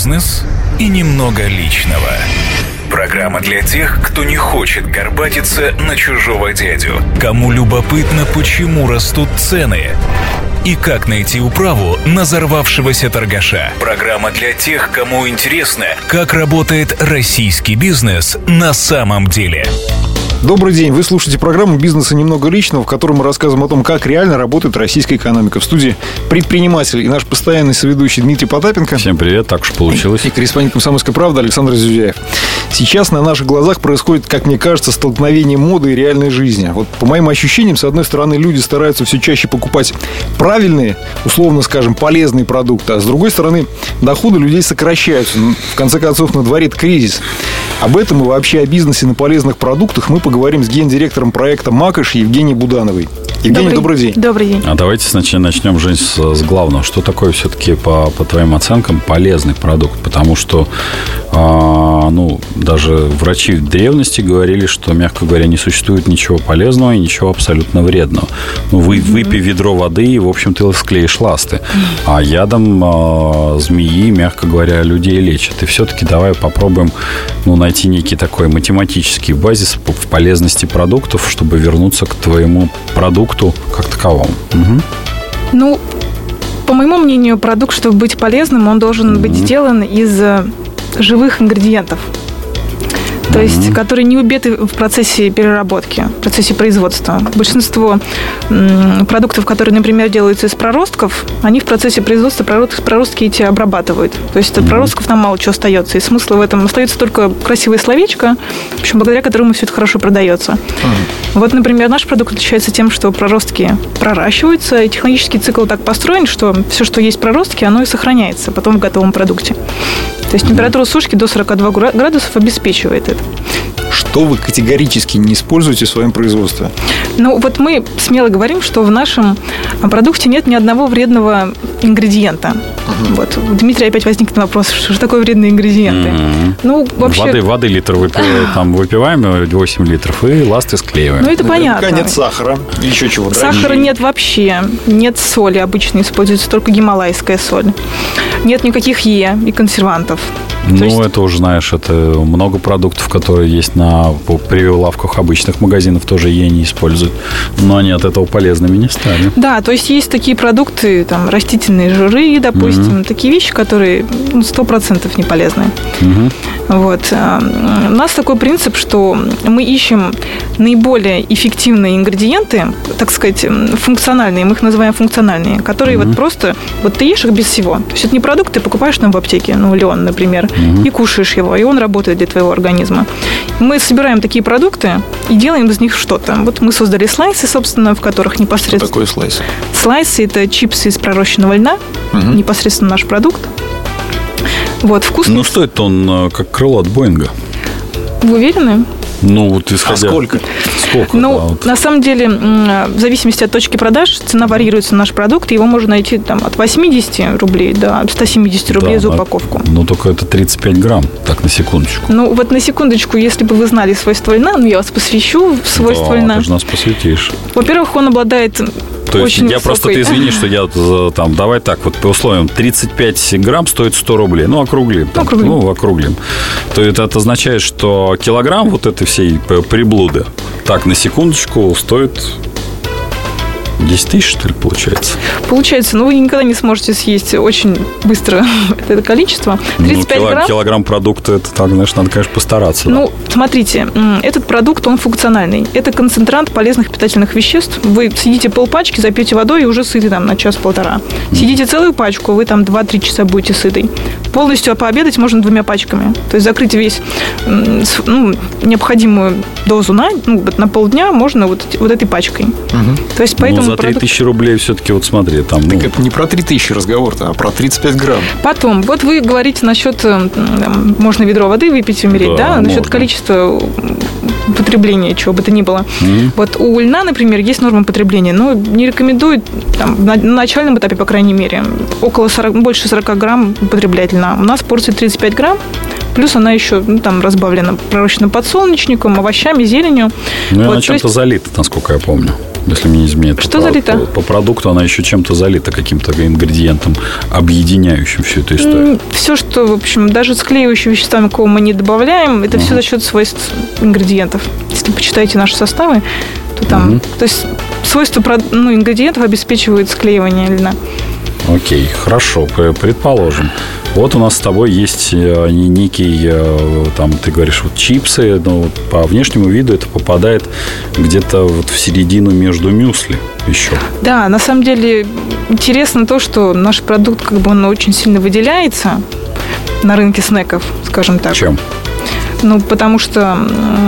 бизнес и немного личного. Программа для тех, кто не хочет горбатиться на чужого дядю, кому любопытно, почему растут цены и как найти управу на взорвавшегося торгаша. Программа для тех, кому интересно, как работает российский бизнес на самом деле. Добрый день, вы слушаете программу «Бизнеса немного личного», в которой мы рассказываем о том, как реально работает российская экономика. В студии предприниматель и наш постоянный соведущий Дмитрий Потапенко. Всем привет, так уж получилось. И корреспондент «Комсомольской правды» Александр Зюзяев. Сейчас на наших глазах происходит, как мне кажется, столкновение моды и реальной жизни. Вот по моим ощущениям, с одной стороны, люди стараются все чаще покупать правильные, условно скажем, полезные продукты, а с другой стороны, доходы людей сокращаются. В конце концов, на дворе кризис. Об этом и вообще о бизнесе на полезных продуктах мы поговорим с гендиректором проекта «Макош» Евгенией Будановой. Евгений, добрый день. Добрый день. А давайте начнем, Жень, с главного. Что такое все-таки, по твоим оценкам, полезный продукт? Потому что, даже врачи в древности говорили, что, мягко говоря, не существует ничего полезного и ничего абсолютно вредного. Выпей ведро воды, и, в общем, ты склеишь ласты. А ядом змеи, мягко говоря, людей лечат. И все-таки давай попробуем найти некий такой математический базис в полезности продуктов, чтобы вернуться к твоему продукту как таковому. Угу. По моему мнению, продукт, чтобы быть полезным, он должен быть сделан из живых ингредиентов. То есть, которые не убиты в процессе переработки, в процессе производства. Большинство продуктов, которые, например, делаются из проростков, они в процессе производства проростки эти обрабатывают. То есть от проростков там мало чего остается. И смысла в этом остается только красивое словечко, в общем, благодаря которому все это хорошо продается. Вот, например, наш продукт отличается тем, что проростки проращиваются, и технологический цикл так построен, что все, что есть проростки, оно и сохраняется потом в готовом продукте. То есть температура сушки до 42 градусов обеспечивает это. Что вы категорически не используете в своем производстве? Мы смело говорим, что в нашем продукте нет ни одного вредного ингредиента. У Дмитрия опять возникнет вопрос, что же такое вредные ингредиенты? Вообще... Воды литр выпиваем, 8 литров, и ласты склеиваем. Это понятно. Нет сахара, еще чего-то. Сахара нет вообще. Нет соли, обычно используется только гималайская соль. Нет никаких и консервантов. Это уже, знаешь, это много продуктов, которые есть на прилавках обычных магазинов, тоже не используют. Но они от этого полезными не стали. Да, то есть есть такие продукты, растительные жиры, допустим, такие вещи, которые 100% не полезны. У нас такой принцип, что мы ищем наиболее эффективные ингредиенты, так сказать, функциональные, мы их называем функциональные, которые просто, ты ешь их без всего. То есть это не продукт, ты покупаешь в аптеке, Леон, например, и кушаешь его, и он работает для твоего организма. Мы собираем такие продукты и делаем из них что-то. Мы создали слайсы, собственно, в которых непосредственно... Что такое слайсы? Слайсы – это чипсы из пророщенного льна, непосредственно наш продукт. Вкусно. Стоит он как крыло от Боинга. Вы уверены? Исходя... А сколько? На самом деле, в зависимости от точки продаж, цена вариируется на наш продукт, и его можно найти от 80 рублей до 170 рублей за упаковку. Только это 35 грамм, так, на секундочку. На секундочку, если бы вы знали свойства льна, я вас посвящу в свойства льна. Ты же нас посвятишь. Во-первых, он обладает... То есть я просто, ты извини, что я давай так, по условиям, 35 грамм стоит 100 рублей. Округлим. Округлим. То это означает, что килограмм этой всей приблуды, так, на секундочку, стоит 10 тысяч, что ли, получается? Получается, вы никогда не сможете съесть очень быстро это количество. 35 грамм. Килограмм продукта, это так, надо, конечно, постараться. Смотрите, этот продукт, он функциональный. Это концентрант полезных питательных веществ. Вы съедите полпачки, запьете водой и уже сыты на час-полтора. Съедите целую пачку, вы 2-3 часа будете сыты. Полностью пообедать можно 2 пачками. То есть закрыть весь необходимую дозу на полдня можно этой пачкой. То есть поэтому за 3000 рублей все-таки, смотри, там... Так это не про 3000 разговор-то, а про 35 грамм. Потом, вы говорите насчет, можно ведро воды выпить, умереть, насчет количества потребления, чего бы то ни было. У льна, например, есть норма потребления, но не рекомендуют на начальном этапе, по крайней мере, больше 40 грамм употреблять льна. У нас порция 35 грамм, плюс она еще разбавлена пророщенным подсолнечником, овощами, зеленью. Она чем-то залита, насколько я помню. если мне не изменяет. Что залито? По продукту она еще чем-то залита, каким-то ингредиентом, объединяющим всю эту историю. Все, что, в общем, даже склеивающие вещества, кого мы не добавляем, это все за счет свойств ингредиентов. Если почитаете наши составы, то там... То есть свойства ингредиентов обеспечивают склеивание льна. Окей, хорошо, предположим. Вот у нас с тобой есть некий, там, ты говоришь, вот чипсы, но вот по внешнему виду это попадает где-то вот в середину между мюсли еще. Да, на самом деле интересно то, что наш продукт, как бы, он очень сильно выделяется на рынке снеков, скажем так. Чем? Потому что...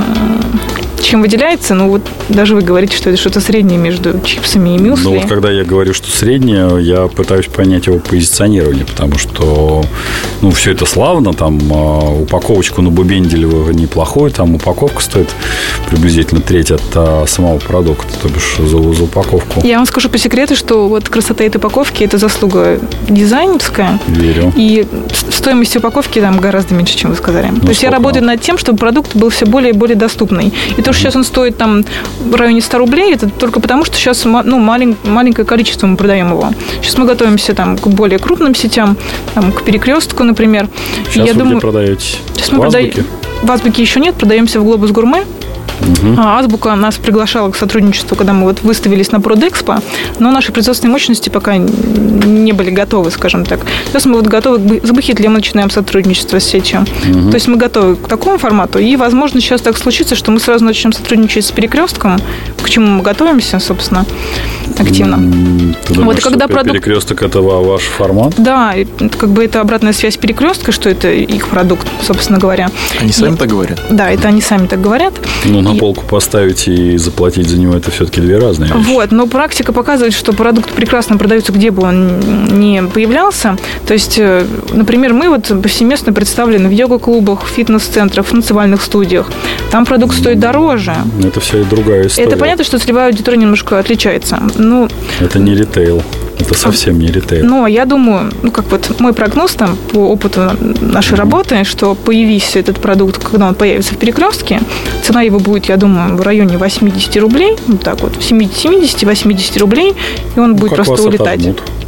Чем выделяется? Вот даже вы говорите, что это что-то среднее между чипсами и мюсли. Вот когда я говорю, что среднее, я пытаюсь понять его позиционирование, потому что, все это славно, там, упаковочку на Бубенделева неплохой, там упаковка стоит приблизительно треть от самого продукта, то бишь за упаковку. Я вам скажу по секрету, что вот красота этой упаковки – это заслуга дизайнерская. Верю. И стоимость упаковки там гораздо меньше, чем вы сказали. То есть я работаю над тем, чтобы продукт был все более и более доступный. И то, что сейчас он стоит там в районе 100 рублей, это только потому, что сейчас маленькое количество мы продаем его. Сейчас мы готовимся там к более крупным сетям, там, к Перекрестку, например. Сейчас вы где продаете? Сейчас мы продаем. В Азбуке еще нет, продаемся в Глобус Гурме. Азбука нас приглашала к сотрудничеству, когда мы вот выставились на Продэкспо, но наши производственные мощности пока не были готовы, скажем так. Сейчас мы вот готовы, с Бухитлем начинаем сотрудничество с сетью. То есть мы готовы к такому формату, и, возможно, сейчас так случится, что мы сразу начнем сотрудничать с Перекрестком, к чему мы готовимся, собственно, активно. Ты думаешь, что Перекресток – это ваш формат? Да, как бы это обратная связь Перекрестка, что это их продукт, собственно говоря. Они сами так говорят? Да, это они сами так говорят. На полку поставить и заплатить за него – это все-таки две разные вещи. Вот, но практика показывает, что продукт прекрасно продается, где бы он ни появлялся. То есть, например, мы вот повсеместно представлены в йога-клубах, фитнес-центрах, в танцевальных студиях. Там продукт стоит дороже. Это вся другая история. Это понятно, что целевая аудитория немножко отличается. Это не ритейл. Это совсем не ритейл. Но я думаю, как вот мой прогноз там по опыту нашей работы, что появись этот продукт, когда он появится в Перекрестке, цена его будет, я думаю, в районе 80 рублей, вот так вот, 70-80 рублей, и он будет просто улетать.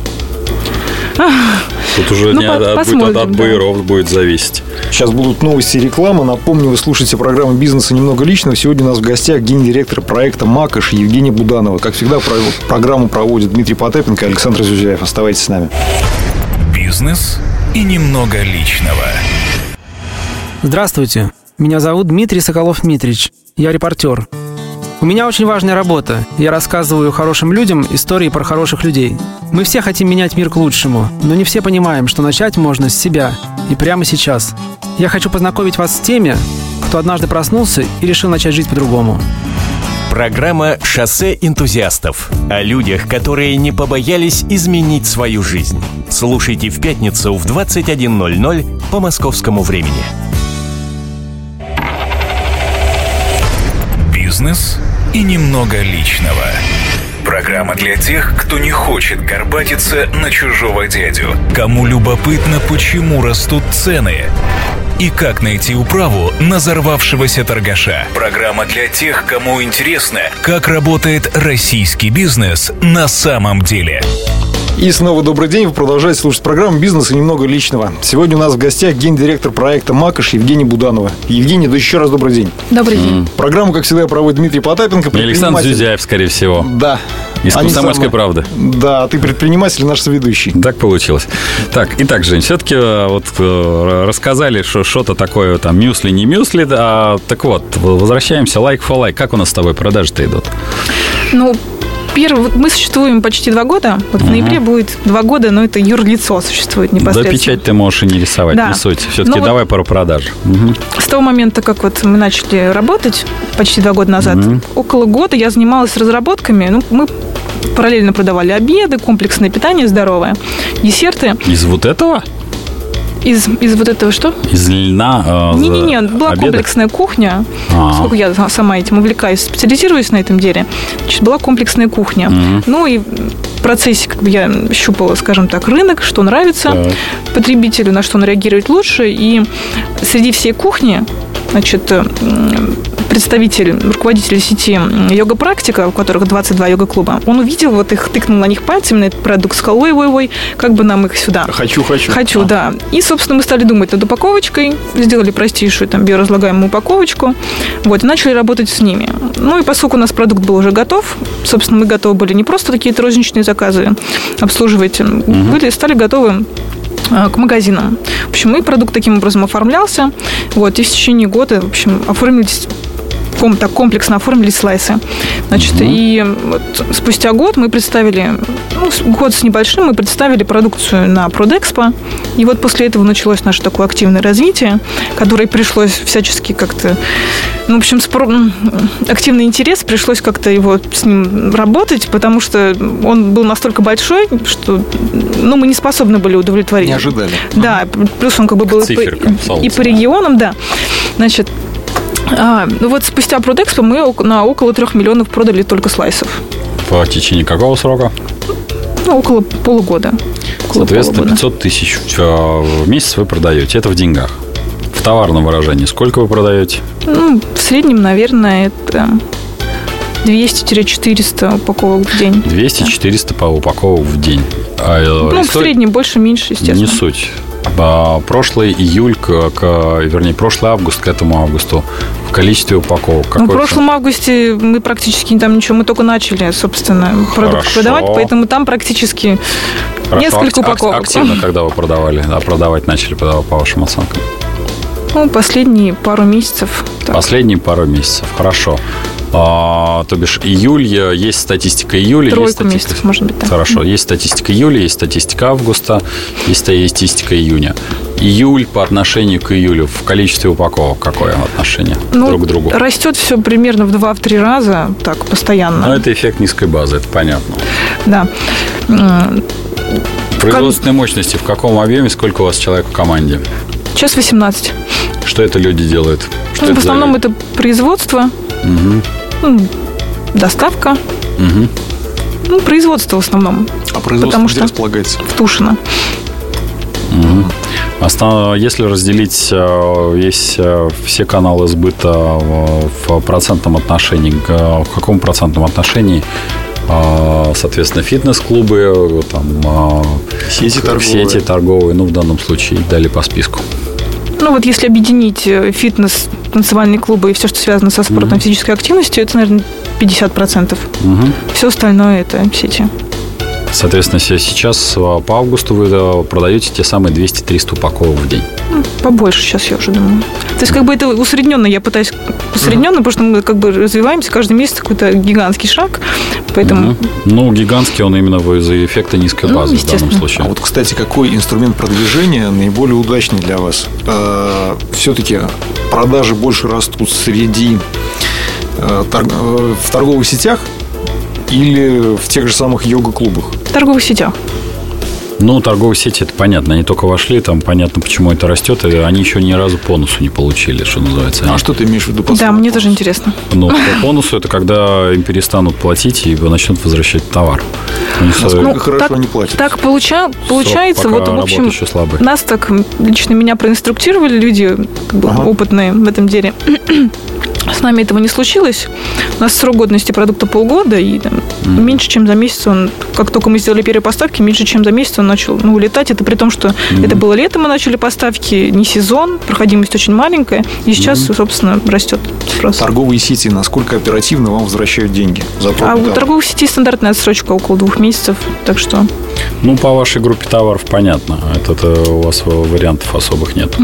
Тут уже не от байеров будет зависеть. Сейчас будут новости и реклама. Напомню, вы слушаете программу «Бизнеса немного личного». Сегодня у нас в гостях гендиректор проекта «Макаш» Евгения Буданова. Как всегда, программу проводят Дмитрий Потапенко и Александр Зюзяев. Оставайтесь с нами. Бизнес и немного личного. Здравствуйте. Меня зовут Дмитрий Соколов-Митрич. Я репортер. У меня очень важная работа. Я рассказываю хорошим людям истории про хороших людей. Мы все хотим менять мир к лучшему, но не все понимаем, что начать можно с себя и прямо сейчас. Я хочу познакомить вас с теми, кто однажды проснулся и решил начать жить по-другому. Программа «Шоссе энтузиастов» о людях, которые не побоялись изменить свою жизнь. Слушайте в пятницу в 21:00 по московскому времени. Бизнес и немного личного. Программа для тех, кто не хочет горбатиться на чужого дядю, кому любопытно, почему растут цены и как найти управу на взорвавшегося торгаша. Программа для тех, кому интересно, как работает российский бизнес на самом деле. И снова добрый день. Вы продолжаете слушать программу «Бизнес и немного личного». Сегодня у нас в гостях гендиректор проекта «Макаш» Евгения Буданова. Евгения, да еще раз добрый день. Добрый день. Программу, как всегда, проводит Дмитрий Потапенко. И Александр Зюзяев, скорее всего. Да. Из «Комсомольской правды». Да, ты предприниматель, наш соведущий. Так получилось. Итак, Жень, все-таки вот рассказали, что что-то такое, там, мюсли, не мюсли. Так вот, возвращаемся лайк for лайк. Как у нас с тобой продажи-то идут? Мы существуем почти 2 года. Вот в ноябре будет 2 года, но это юрлицо существует непосредственно. Да, печать ты можешь и не рисовать, не суть. Все-таки давай про продажи. С того момента, как вот мы начали работать почти 2 года назад, около года я занималась разработками. Мы параллельно продавали обеды, комплексное питание здоровое, десерты. Из вот этого? Из вот этого что? Из льна? Не-не-не, была обеда? Комплексная кухня. Поскольку я сама этим увлекаюсь, специализируюсь на этом деле, значит, была комплексная кухня. И в процессе я щупала, скажем так, рынок, что нравится потребителю, на что он реагирует лучше. И среди всей кухни значит, представитель, руководитель сети йога-практика, у которых 22 йога-клуба, он увидел вот их, тыкнул на них пальцем на этот продукт, сказал, ой, как бы нам их сюда. Хочу, да. И, собственно, мы стали думать над упаковочкой, сделали простейшую там биоразлагаемую упаковочку, вот, и начали работать с ними. Ну, и поскольку у нас продукт был уже готов, собственно, мы готовы были не просто какие-то розничные заказы обслуживать, стали готовы к магазинам. В общем, и продукт таким образом оформлялся, вот, и в течение года, в общем, так комплексно оформились слайсы. Значит, и вот спустя год мы представили, год с небольшим, мы представили продукцию на Продэкспо. И вот после этого началось наше такое активное развитие, которое пришлось всячески как-то, в общем, активный интерес, пришлось как-то его с ним работать, потому что он был настолько большой, что мы не способны были удовлетворить. Не ожидали. Да, плюс он как бы был и по регионам, да. Значит, вот спустя Продэкспо мы на около 3 миллионов продали только слайсов. В течение какого срока? Около полугода. Соответственно, 500 тысяч в месяц вы продаете. Это в деньгах. В товарном выражении сколько вы продаете? В среднем, наверное, это 200-400 упаковок в день. 200-400 упаковок в день. В среднем больше-меньше, естественно. Не суть. Прошлый август к этому августу в количестве упаковок. В прошлом августе мы практически там ничего, мы только начали, собственно, продукт продавать, поэтому там практически несколько упаковок. Активно, когда вы продавать начали, по вашим оценкам? Последние пару месяцев. Так. Последние пару месяцев, хорошо. То бишь июль, есть статистика июля. Тройку месяцев, может быть, так. Хорошо, есть статистика июля, есть статистика августа, есть статистика июня. Июль по отношению к июлю в количестве упаковок какое отношение друг к другу? Растет все примерно в 2-3 раза, так, постоянно. Но это эффект низкой базы, это понятно. Да. Производственной мощности в каком объеме, сколько у вас человек в команде? Сейчас 18. Что это люди делают? В основном это производство, доставка, производство в основном. А производство где располагается? В Тушино. Если разделить все каналы сбыта в процентном отношении, в каком процентном отношении, соответственно, фитнес-клубы, сети торговые, в данном случае дали по списку? Если объединить фитнес, танцевальные клубы и все, что связано со спортом, физической активностью, это, наверное, 50%. Все остальное – это сети. Соответственно, сейчас по августу вы продаете те самые 200-300 упаковок в день. Побольше сейчас, я уже думаю. То есть, это усредненно. Я пытаюсь усредненно, потому что мы развиваемся каждый месяц, какой-то гигантский шаг. Поэтому... гигантский он именно из-за эффекта низкой базы в данном случае. А кстати, какой инструмент продвижения наиболее удачный для вас? Все-таки продажи больше растут в торговых сетях или в тех же самых йога-клубах? В торговых сетях. Торговые сети, это понятно. Они только вошли, там понятно, почему это растет. И они еще ни разу бонусу не получили, что называется. А что ты имеешь в виду? Да, мне тоже интересно. По бонусу это когда им перестанут платить и начнут возвращать товар. Насколько хорошо они платят? Так получается. В общем, нас так, лично меня проинструктировали люди опытные в этом деле. С нами этого не случилось. У нас срок годности продукта полгода, и меньше, чем за месяц как только мы сделали первые поставки, меньше, чем за месяц он начал улетать. Это при том, что это было лето, мы начали поставки, не сезон, проходимость очень маленькая, и сейчас, собственно, растет спрос. Торговые сети, насколько оперативно вам возвращают деньги? У торговых сетей стандартная отсрочка около 2 месяцев, так что... По вашей группе товаров понятно. Это у вас вариантов особых нет.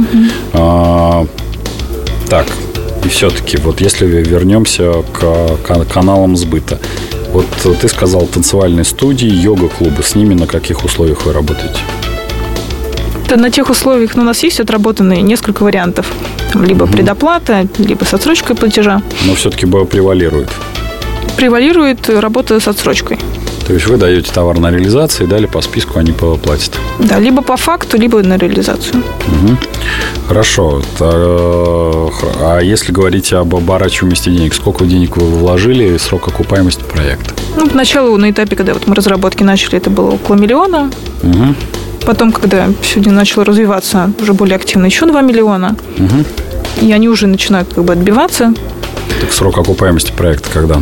Так, и все-таки, если вернемся к каналам сбыта. Ты сказал, танцевальные студии, йога-клубы. С ними на каких условиях вы работаете? На тех условиях у нас есть отработанные несколько вариантов. Либо предоплата, либо с отсрочкой платежа. Но все-таки превалирует. Превалирует работа с отсрочкой. То есть вы даете товар на реализацию и далее по списку они платят? Да, либо по факту, либо на реализацию. Хорошо. А если говорить об оборачиваемости денег, сколько денег вы вложили и срок окупаемости проекта? Поначалу на этапе, когда мы разработки начали, это было около 1 миллиона. Потом, когда все начало развиваться уже более активно, еще 2 миллиона. и они уже начинают как бы отбиваться. Так срок окупаемости проекта когда?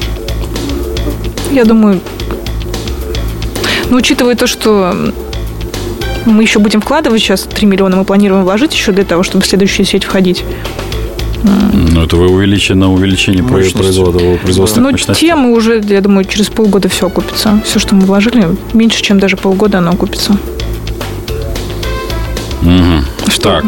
Я думаю, учитывая то, что мы еще будем вкладывать сейчас 3 миллиона, мы планируем вложить еще для того, чтобы в следующую сеть входить. Это вы увеличение производственных мощностей. Темы уже, я думаю, через полгода все окупится. Все, что мы вложили, меньше, чем даже полгода оно окупится. Так,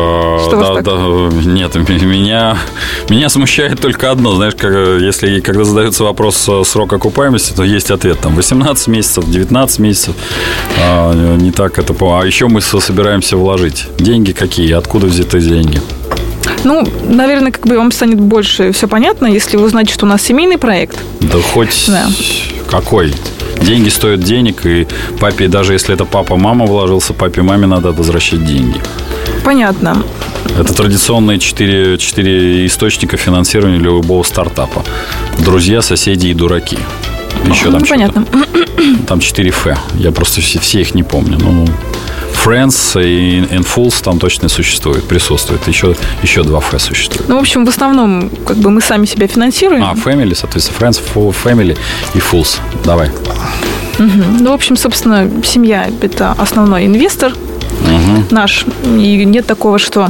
нет, меня смущает только одно. Знаешь, когда задается вопрос срок окупаемости, то есть ответ там 18 месяцев, 19 месяцев. Не так это. А еще мы собираемся вложить. Деньги какие? Откуда взяты деньги? Наверное, как бы вам станет больше все понятно, если вы узнаете, что у нас семейный проект. Да хоть какой. Деньги стоят денег, и папе, даже если это папа-мама вложился, папе-маме надо возвращать деньги. Понятно. Это традиционные 4 источника финансирования любого стартапа. Друзья, соседи и дураки. Еще там понятно. Там 4 Ф. Я просто все их не помню. Friends и Fools там точно существует, присутствует. Еще 2 Ф существует. В общем, в основном, как бы мы сами себя финансируем. Family, соответственно, Friends, Family и Fools. Давай. В общем, собственно, семья – это основной инвестор наш. И нет такого, что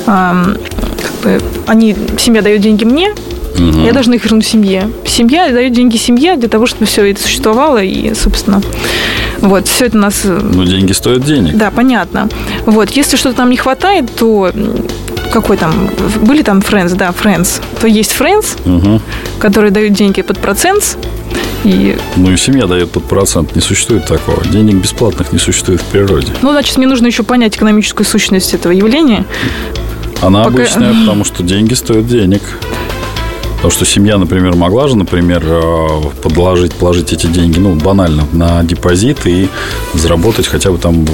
семья дает деньги мне, я должна их вернуть семье. Семья дает деньги семье для того, чтобы все это существовало. И, собственно, все это у нас... деньги стоят денег. Да, понятно. Если что-то нам не хватает, то какой там... Были там Friends, то есть Friends, которые дают деньги под процент. И семья дает под процент. Не существует такого. Денег бесплатных не существует в природе. Значит, мне нужно еще понять экономическую сущность этого явления. Она обычная, потому что деньги стоят денег. Потому что семья, например, могла же, положить эти деньги, банально, на депозит и заработать хотя бы там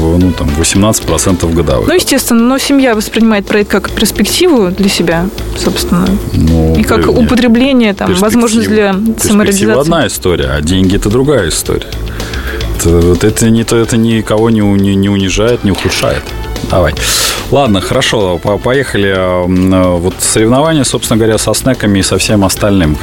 18% годовых. Естественно, но семья воспринимает проект как перспективу для себя, собственно. И как употребление, возможность для самореализации. Перспектива одна история, а деньги – это другая история. Это никого не унижает, не ухудшает. Давай. Ладно, хорошо, поехали. Соревнования, собственно говоря, со снеками и со всем остальным.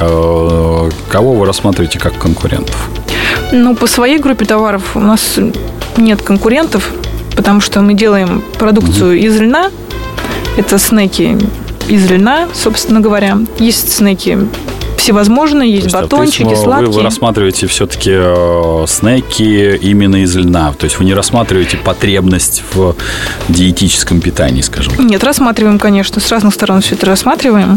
Кого вы рассматриваете как конкурентов? По своей группе товаров у нас нет конкурентов, потому что мы делаем продукцию из льна. Это снеки из льна, собственно говоря. Есть снеки всевозможные, есть батончики, сладкие. Вы рассматриваете все-таки снеки именно из льна. То есть вы не рассматриваете потребность в диетическом питании, скажем так? Нет, рассматриваем, конечно. С разных сторон все это рассматриваем.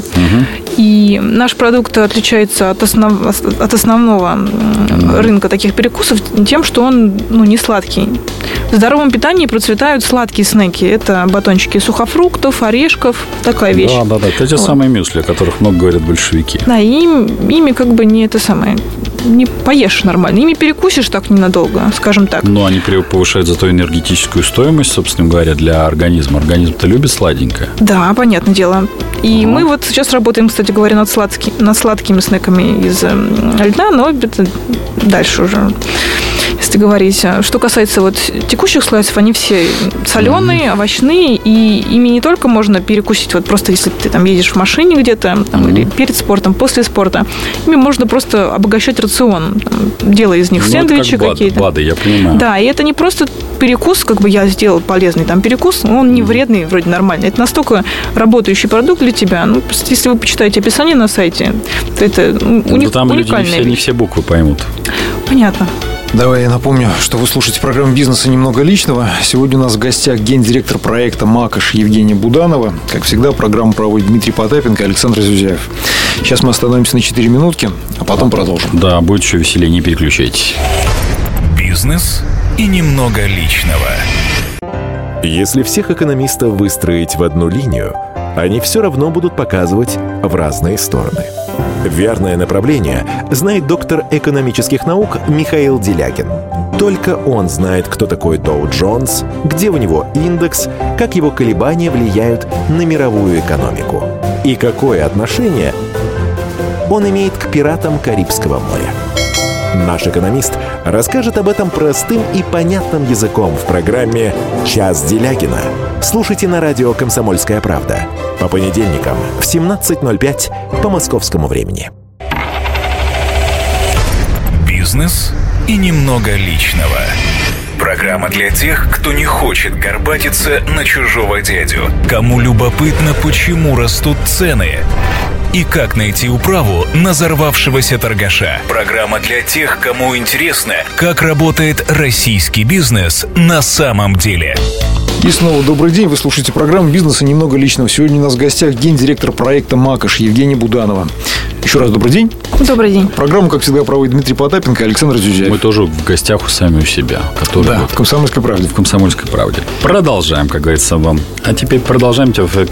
И наш продукт отличается от основного рынка таких перекусов тем, что он не сладкий. В здоровом питании процветают сладкие снеки. Это батончики сухофруктов, орешков, такая вещь. Да. Это те самые мюсли, о которых много говорят большевики. Да, и ими как бы не не поешь нормально. Ими перекусишь так ненадолго, скажем так. Они повышают зато энергетическую стоимость, собственно говоря, для организма. Организм-то любит сладенькое. Да, понятное дело. И мы сейчас работаем, кстати говоря, над сладкими снеками из льна, но это дальше уже, если говорить. Что касается текущих слайсов, они все соленые, овощные, и ими не только можно перекусить, просто если ты едешь в машине где-то, или перед спортом, после спорта, ими можно просто обогащать рацион, делая из них сэндвичи какие-то. БАДы, я понимаю. Да, и это не просто перекус, я сделал полезный перекус, он не вредный, вроде нормальный. Это настолько работающий продукт для тебя. Просто если вы почитаете описание на сайте, то это там уникальная люди не все буквы поймут. Понятно. Давай я напомню, что вы слушаете программу «Бизнеса немного личного». Сегодня у нас в гостях гендиректор проекта «Макош» Евгения Буданова. Как всегда, программу проводит Дмитрий Потапенко и Александр Зюзяев. Сейчас мы остановимся на 4 минутки, а потом продолжим. Да, будет еще веселее, не переключайтесь. Бизнес и немного личного. Если всех экономистов выстроить в одну линию, они все равно будут показывать в разные стороны. Верное направление знает доктор экономических наук Михаил Делягин. Только он знает, кто такой Доу Джонс, где у него индекс, как его колебания влияют на мировую экономику и какое отношение он имеет к пиратам Карибского моря. Наш экономист расскажет об этом простым и понятным языком в программе «Час Делягина». Слушайте на радио «Комсомольская правда» по понедельникам в 17:05 по московскому времени. Бизнес и немного личного. Программа для тех, кто не хочет горбатиться на чужого дядю, кому любопытно, почему растут цены, и как найти управу на взорвавшегося торгаша. Программа для тех, кому интересно, как работает российский бизнес на самом деле. И снова добрый день. Вы слушаете программу «Бизнес и немного личного». Сегодня у нас в гостях гендиректор проекта «Макаш» Евгения Буданова. Еще раз добрый день. Добрый день. Программу, как всегда, проводит Дмитрий Потапенко и Александр Зюзяев. Мы тоже в гостях сами у себя. Да, в «Комсомольской правде». В «Комсомольской правде». Продолжаем, как говорится, вам. А теперь продолжаем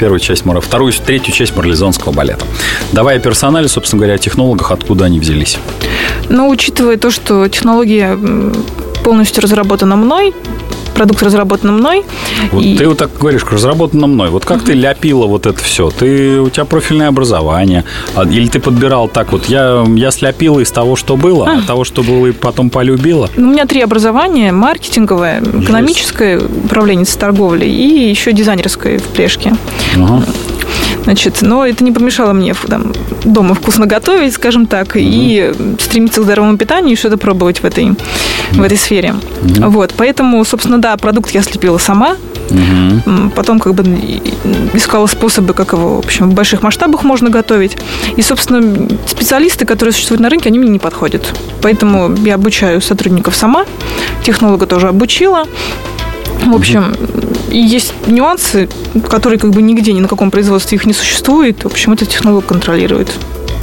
третью часть марлезонского балета. Давай о персонале, собственно говоря, о технологах, откуда они взялись. Но учитывая то, что технология полностью разработана мной, продукт разработан мной. Вот ты вот так говоришь, разработано мной. Вот как ты ляпила вот это все? У тебя профильное образование? Или ты подбирал так вот? Я сляпила из того, что было, а того, что было, и потом полюбила? У меня 3 образования. Маркетинговое, экономическое, управление торговлей и еще дизайнерское в Плешке. Ага. Значит, но это не помешало мне дома вкусно готовить, скажем так, и стремиться к здоровому питанию и что-то пробовать в этой сфере. Вот, поэтому, собственно, да, продукт я слепила сама. Потом искала способы, как его, в общем, в больших масштабах можно готовить. И, собственно, специалисты, которые существуют на рынке, они мне не подходят. Поэтому я обучаю сотрудников сама, технолога тоже обучила. В общем, есть нюансы, которые нигде, ни на каком производстве их не существует. В общем, это технолог контролирует.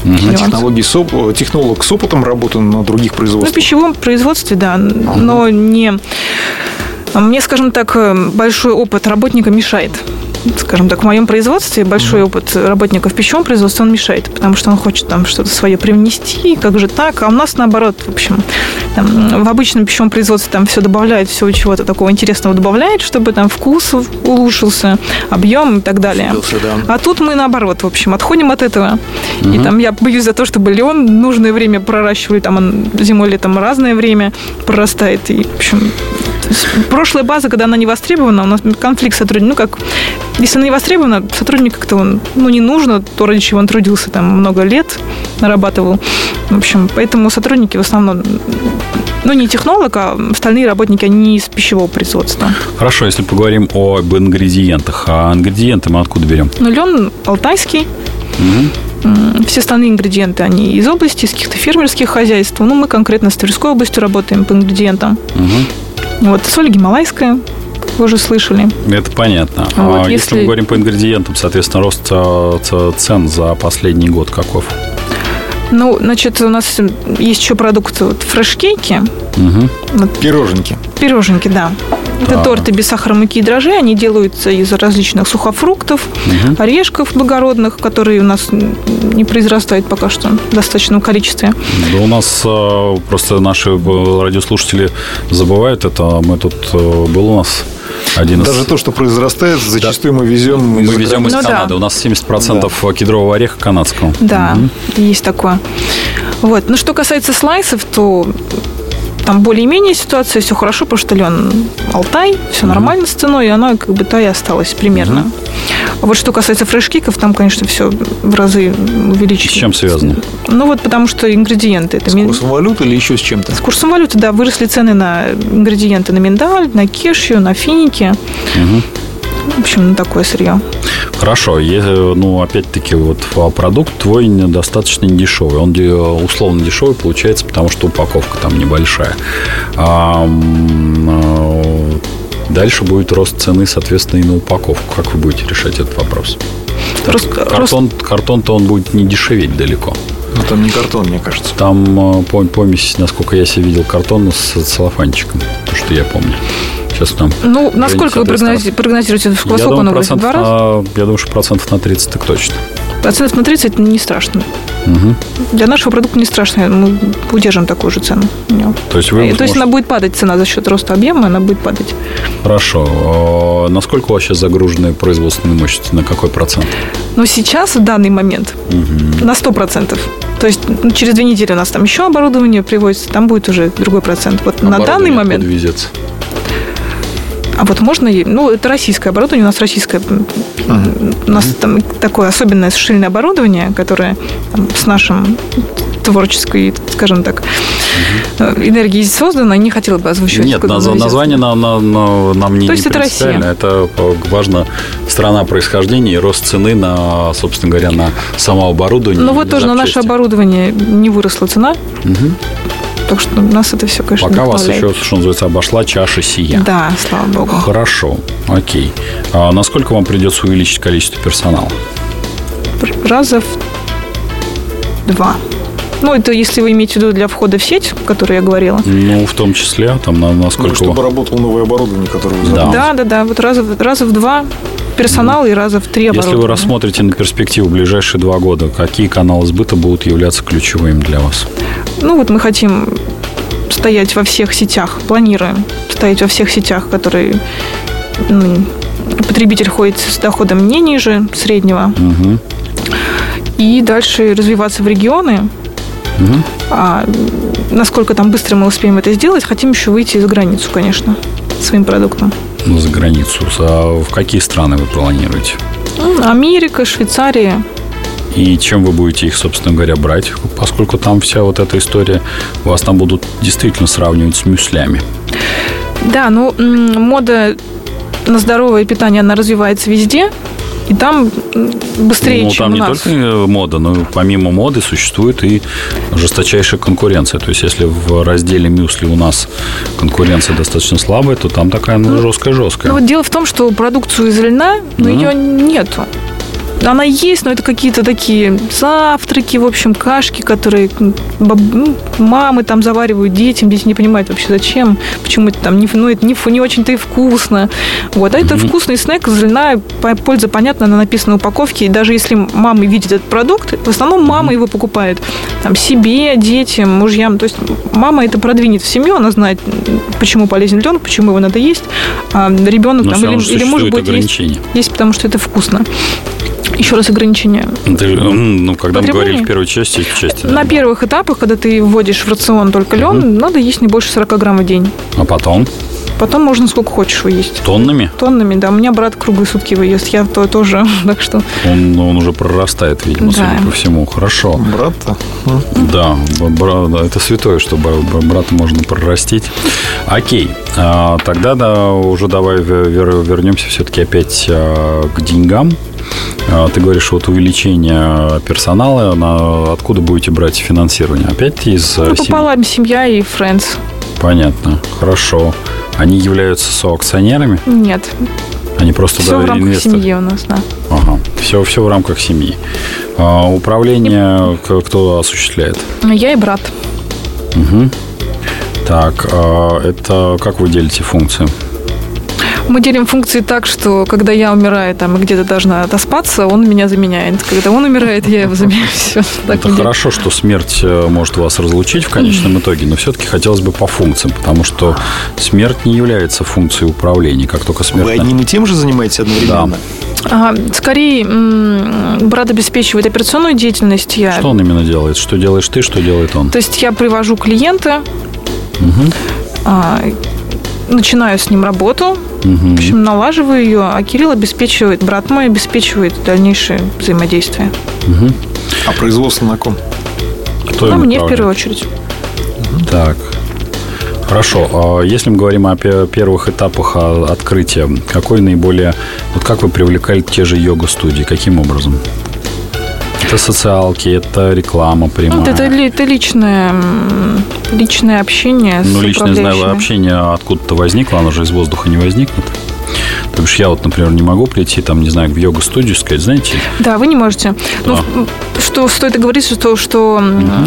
Технолог с опытом работы на других производствах? В пищевом производстве, да, но не... Мне, скажем так, большой опыт работника мешает. Скажем так, в моем производстве большой опыт работника в пищевом производстве, он мешает, потому что он хочет там что-то свое привнести, как же так, а у нас наоборот, в общем, в обычном пищевом производстве там все добавляет, все чего-то такого интересного добавляет, чтобы там вкус улучшился, объем и так далее. А тут мы наоборот, в общем, отходим от этого. И там я боюсь за то, чтобы лен нужное время проращивали, там он зимой-летом разное время прорастает, и, в общем... Прошлая база, когда она не востребована, у нас конфликт сотрудников. Если она не востребована, сотрудник как-то он, не нужно, то, ради чего он трудился там много лет, нарабатывал. В общем, поэтому сотрудники в основном, не технолог, а остальные работники, они не из пищевого производства. Хорошо, если поговорим об ингредиентах. А ингредиенты мы откуда берем? Лен алтайский. Все остальные ингредиенты, они из области, из каких-то фермерских хозяйств. Мы конкретно с Тверской областью работаем по ингредиентам. Вот, соль гималайская, вы уже слышали. Это понятно. Вот, если мы говорим по ингредиентам, соответственно, рост цен за последний год каков? Значит, у нас есть еще продукт фреш-кейки. Пироженки, да. Это торты без сахара, муки и дрожжей. Они делаются из различных сухофруктов, орешков благородных, которые у нас не произрастают пока что в достаточном количестве. Да, у нас просто наши радиослушатели забывают это. Был у нас один Даже то, что произрастает, зачастую мы везем из Канады. Да. У нас 70% кедрового ореха канадского. Да, есть такое. Вот. Что касается слайсов, то там более-менее ситуация, все хорошо, потому что лен Алтай, все нормально с ценой, и она та и осталась примерно. А вот что касается фреш-киков, там, конечно, все в разы увеличилось. С чем связано? Потому что ингредиенты... С курсом валюты или еще с чем-то? С курсом валюты, да. Выросли цены на ингредиенты, на миндаль, на кешью, на финики. В общем, на такое сырье. Хорошо. Опять-таки, продукт твой достаточно недешевый. Он условно дешевый получается, потому что упаковка там небольшая. Дальше будет рост цены, соответственно, и на упаковку. Как вы будете решать этот вопрос? Картон-то он будет не дешеветь далеко. Там не картон, мне кажется. Там помесь, насколько я себе видел, картон с целлофанчиком. То, что я помню. Сейчас там... насколько вы прогнозируете, сколько он вырастет? 2 раза? Я думаю, что процентов на 30 так точно. Процентов на 30 это не страшно. Для нашего продукта не страшно. Мы удержим такую же цену. То есть она будет падать, цена за счет роста объема, она будет падать. Хорошо. Насколько у вас сейчас загружены производственные мощности? На какой процент? Сейчас, в данный момент, на 100%. То есть через 2 недели у нас там еще оборудование привозится, там будет уже другой процент. Вот на данный момент... Везется. А вот можно... это российское оборудование, у нас российское... У нас там такое особенное сушильное оборудование, которое там, с нашим творческой, скажем так, энергией создано. Не хотела бы озвучивать. Нет, название нам не принципиально. Это важно страна происхождения и рост цены на, собственно говоря, на само оборудование. Ну вот тоже на наше оборудование не выросла цена. Так что у нас это все, конечно, пока вас еще, что называется, обошла чаша сия. Да, слава богу. Хорошо, окей. А насколько вам придется увеличить количество персонала? Раза в 2. Это если вы имеете в виду для входа в сеть, о которой я говорила. В том числе, там, насколько... чтобы работало новое оборудование, которое вы заказываете. Да. Вот раза в 2 персонал и раза в 3 оборудование. Если вы рассмотрите на перспективу в ближайшие 2 года, какие каналы сбыта будут являться ключевыми для вас? Мы хотим стоять во всех сетях, планируем стоять во всех сетях, которые потребитель ходит с доходом не ниже среднего. И дальше развиваться в регионы. А насколько там быстро мы успеем это сделать, хотим еще выйти за границу, конечно, своим продуктом. За границу. А в какие страны вы планируете? Америка, Швейцария. И чем вы будете их, собственно говоря, брать? Поскольку там вся вот эта история, вас там будут действительно сравнивать с мюслями. Да, мода на здоровое питание, она развивается везде. И там быстрее, чем у нас. Там не только мода, но помимо моды существует и жесточайшая конкуренция. То есть, если в разделе мюсли у нас конкуренция достаточно слабая, то там такая жесткая-жесткая. Дело в том, что продукцию из льна, ее нету. Она есть, но это какие-то такие завтраки, в общем, кашки, которые мамы там заваривают детям. Дети не понимают вообще, зачем, почему это там это не очень-то и вкусно. А это вкусный снэк из льна, польза понятна, она написана на упаковке. И даже если мама видит этот продукт, в основном мама его покупает там, себе, детям, мужьям. То есть мама это продвинет в семью, она знает, почему полезен лен, почему его надо есть. А ребенок там, или муж будет есть, потому что это вкусно. Еще раз ограничения. Когда мы говорили в первой части... На первых этапах, когда ты вводишь в рацион только лен, надо есть не больше 40 грамм в день. А потом? Потом можно сколько хочешь его есть. Тоннами? Тоннами, да. У меня брат круглые сутки его ест. Я тоже, так что... Он уже прорастает, видимо, судя по всему. Хорошо. Брат-то? Да, это святое, что брата можно прорастить. Окей. Тогда уже давай вернемся все-таки опять к деньгам. Ты говоришь, увеличение персонала, откуда будете брать финансирование? Опять из семьи? Пополам семья и friends. Понятно, хорошо. Они являются соакционерами? Нет. Они просто все в рамках семьи у нас, да. Ага, все в рамках семьи. Управление кто осуществляет? Я и брат. Так, это как вы делите функции? Мы делим функции так, что когда я умираю там и где-то должна отоспаться, он меня заменяет. Когда он умирает, я его заменяю. Все, это хорошо, что смерть может вас разлучить в конечном итоге, но все-таки хотелось бы по функциям, потому что смерть не является функцией управления. Как только смерть... Вы одним и тем же занимаетесь одновременно? Да. Скорее, брат обеспечивает операционную деятельность. Что он именно делает? Что делаешь ты, что делает он? То есть я привожу клиента, начинаю с ним работу, в общем, налаживаю ее, а Кирилл обеспечивает, брат мой обеспечивает дальнейшее взаимодействие. А производство на ком? Кто на мне в первую очередь. Так. Хорошо. Если мы говорим о первых этапах открытия, какой наиболее... как вы привлекали те же йога-студии? Каким образом? Это социалки, это реклама прямая. Это личное общение с личное общение откуда-то возникло, оно же из воздуха не возникнет. То бишь я например, не могу прийти, не знаю, в йога-студию и сказать, знаете... Да, вы не можете. Да. Что стоит говорить, что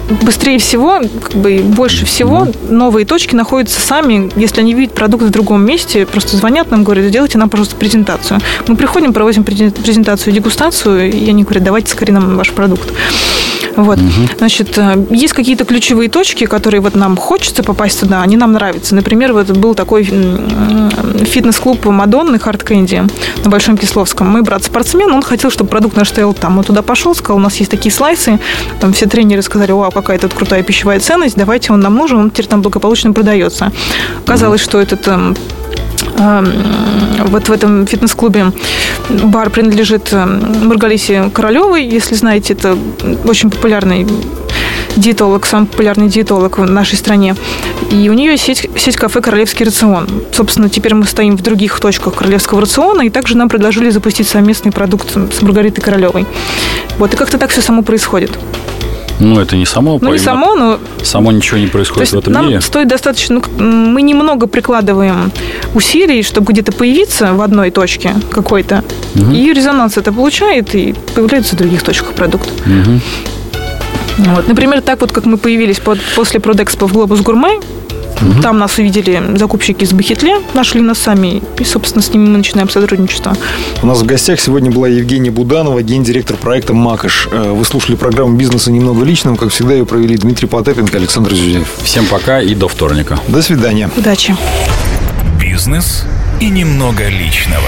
быстрее всего, больше всего новые точки находятся сами, если они видят продукт в другом месте, просто звонят нам, говорят, сделайте нам, пожалуйста, презентацию. Мы приходим, проводим презентацию, дегустацию, и они говорят, давайте скорее нам ваш продукт. Вот. Значит, есть какие-то ключевые точки, которые вот нам хочется попасть туда, они нам нравятся. Например, вот был такой фитнес-клуб Мадонны, Hard Candy на Большом Кисловском. Мой брат-спортсмен, он хотел, чтобы продукт наш стоял там. Он туда пошел, сказал, у нас есть такие слайсы. Там все тренеры сказали, вау, какая тут крутая пищевая ценность, давайте, он нам нужен, он теперь там благополучно продается. Оказалось, что этот... Вот в этом фитнес-клубе бар принадлежит Маргарите Королевой. Если знаете, это очень популярный диетолог, самый популярный диетолог в нашей стране. И у нее сеть кафе «Королевский рацион». Собственно, теперь мы стоим в других точках «Королевского рациона», и также нам предложили запустить совместный продукт с Маргаритой Королевой. Вот, и как-то так все само происходит. Ну, это не само. Ну, не само, но... Само ничего не происходит в этом мире. Нам стоит достаточно... Мы немного прикладываем усилий, чтобы где-то появиться в одной точке какой-то. И резонанс это получает, и появляется в других точках продукт. Вот. Например, так вот, как мы появились после Продэкспо в Глобус Гурмэ. Там нас увидели закупщики из Бахетле, нашли нас сами, и, собственно, с ними мы начинаем сотрудничество. У нас в гостях сегодня была Евгения Буданова, гендиректор проекта «Макаш». Вы слушали программу «Бизнеса немного личным». Как всегда, ее провели Дмитрий Потапенко, Александр Зюзяев. Всем пока и до вторника. До свидания. Удачи. Бизнес и немного личного.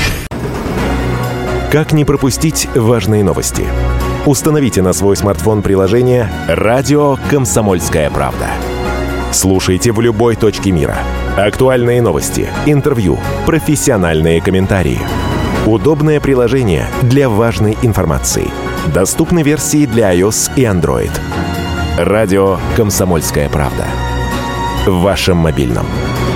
Как не пропустить важные новости? Установите на свой смартфон приложение «Радио Комсомольская правда». Слушайте в любой точке мира. Актуальные новости, интервью, профессиональные комментарии. Удобное приложение для важной информации. Доступны версии для iOS и Android. Радио «Комсомольская правда». В вашем мобильном.